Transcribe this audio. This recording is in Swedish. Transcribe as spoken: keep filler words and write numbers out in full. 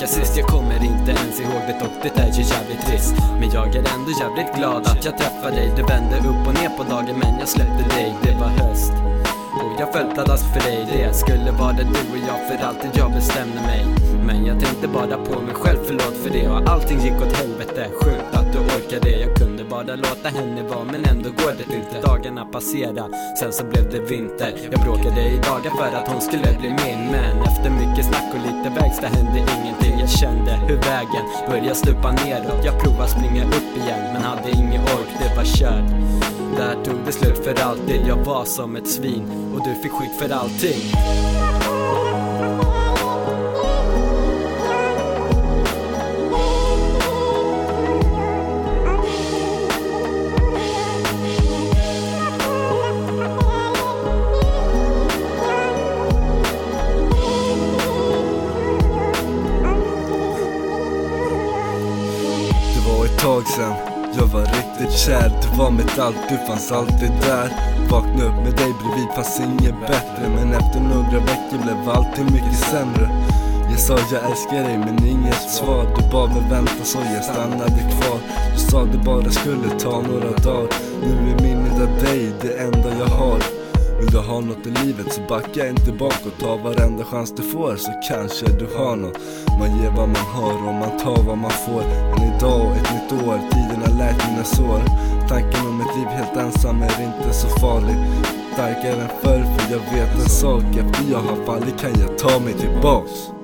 träffades sist. Jag kommer inte ens ihåg det och det är ju jävligt trist. Men jag är ändå jävligt glad att jag träffade dig. Det vände upp och ner på dagen men jag släppte dig. Det var höst och jag föll pladask för dig. Det skulle vara du och jag för alltid jag bestämde mig. Men jag tänkte bara på mig själv, förlåt för det. Och allting gick åt helvete, sjukt att du orkade. Jag kunde bara låta henne vara men ändå går det inte. Dagarna passerade, sen så blev det vinter. Jag bråkade i dagar för att hon skulle bli min. Men efter mycket snack och lite verkstad hände ingenting. Jag kände hur vägen började stupa neråt. Jag provade springa upp igen men hade ingen ork, det var kört. Där tog det slut för alltid. Jag var som ett svin och du fick skit för allting. Det var ett tag sen, jag var riktigt kär. Du var mitt allt, du fanns alltid där. Vakna upp med dig bredvid fanns inget bättre. Men efter några veckor blev allting mycket sämre. Jag sa jag älskar dig men inget svar. Du bad mig vänta så jag stannade kvar. Du sa det bara skulle ta några dagar. Nu är minnet av dig det enda jag har. Vill du ha något i livet så backa inte bakåt. Ta varenda chans du får så kanske du har något. Man ger vad man har och man tar vad man får. Men idag ett nytt år, tiden har läkt mina sår. Tanken om ett liv helt ensam är inte så farlig. Starkare än förr för jag vet en sak. Efter jag har fallit kan jag ta mig tillbaks.